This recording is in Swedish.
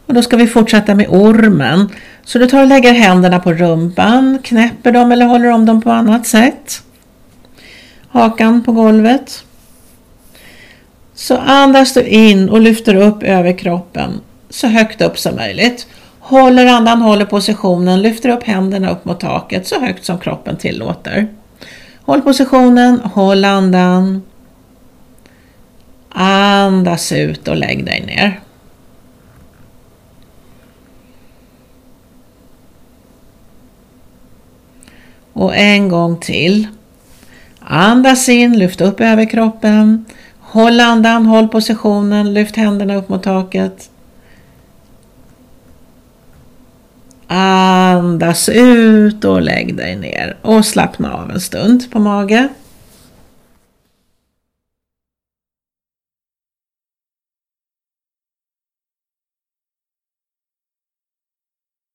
Och då ska vi fortsätta med ormen. Så du tar och lägger händerna på rumpan, knäpper dem eller håller om dem på annat sätt. Hakan på golvet. Så andas du in och lyfter upp över kroppen så högt upp som möjligt. Håller andan, håller positionen, lyfter upp händerna upp mot taket så högt som kroppen tillåter. Håll positionen, håll andan. Andas ut och lägg dig ner. Och en gång till. Andas in, lyft upp över kroppen. Håll andan, håll positionen, lyft händerna upp mot taket. Andas ut och lägg dig ner och slappna av en stund på mage.